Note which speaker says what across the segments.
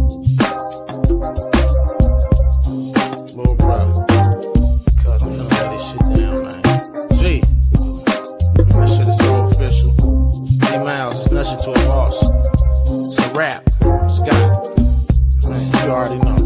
Speaker 1: Little bro, cuz I'm gonna lay this shit down, man. G, that shit is so official. D-Miles is nothing to a boss. It's a rap. Scott, man, you already know.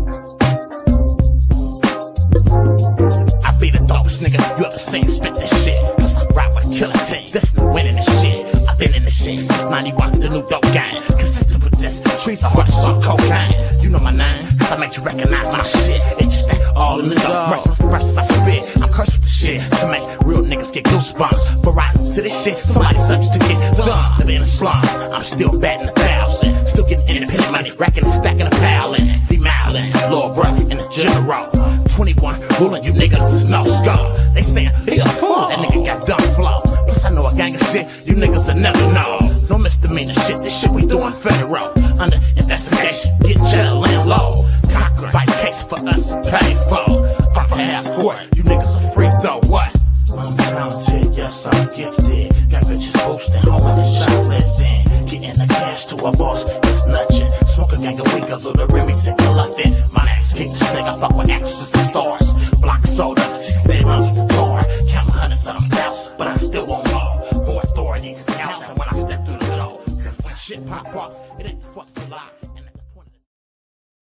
Speaker 2: I be the dopest nigga you ever seen spit this shit. Cause I ride with a killer team. This is winning this shit. I've been in this shit since 91, the new dope gang. Consistent with this. Trees are hard as soft cocaine. You know my name, cause I make you recognize my shit. It just ain't all in the dope. Verses I spit. I'm cursed with the shit to make real niggas get goosebumps. For riding to this shit, somebody sucks to get done. Live in a slum, I'm still batting 1,000. Still getting independent money, racking and stacking a pal in. D-Mallin', Lil Bruh, and the General. 21, ruling you niggas is no scar. They saying, he a fool, that nigga got dumb flow. Plus I know a gang of shit, you niggas will never know. No misdemeanor shit, this shit we doing federal. Under investigation, get cheddar, land low. Cochran, fight case for us and pay for. Fuck the half court, you niggas are free though, what? I'm talented, yes I'm gifted. Got bitches boosting, home in the shoplifting. Getting the cash to a boss, it's nutchin'. Smoke a gang of weed, cause of the Remy sick collecting. My ass kick this nigga, fuck with actresses and stars. Block soda, 6 8 runs with the door. Count hundreds of them thousands.